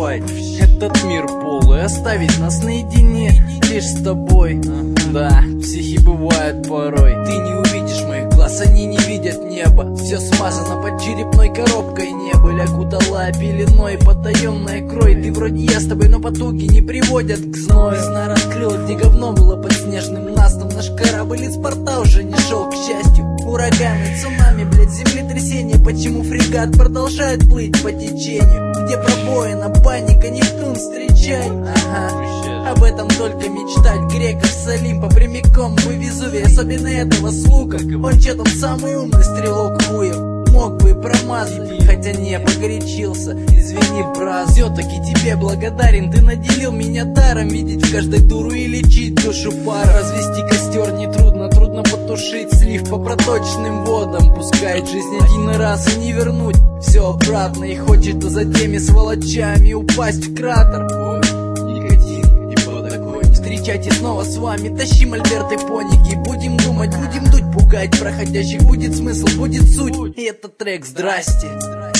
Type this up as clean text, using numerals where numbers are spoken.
забывать. Этот мир полый, оставить нас наедине лишь с тобой. Да, психи бывают порой. Ты не увидишь моих глаз, они не видят небо. Все смазано под черепной коробкой, небыль окутала пеленой, потаенная крой. Ты вроде я с тобой, но потуги не приводят к зною. Весна раскрыла, где говно было под снежным настом. Наш корабль из порта уже не шел, к счастью. Ураганы, цунами, блять, землетрясение. Почему фрегат продолжает плыть по течению? Где пробоина, паника, Нептун встречай. Ага, об этом только мечтать. Греков с Олимпа прямиком в Везувий. Особенно этого с луком. Он че там самый умный стрелок хуев. Мог бы и промазать, хотя не погорячился. Извини, брат, все-таки тебе благодарен. Ты наделил меня даром видеть в каждой дуру и лечить душу пар. Развести костер нетрудно, трудно потушить слив по проточным водам. Пускает жизнь один раз и не вернуть все обратно. И хочет за теми сволочами упасть в кратер. Встречайте снова с вами, тащим альберты поники. Будем думать, будем дуть, пугать проходящих. Будет смысл, будет суть, и этот трек, здрасте.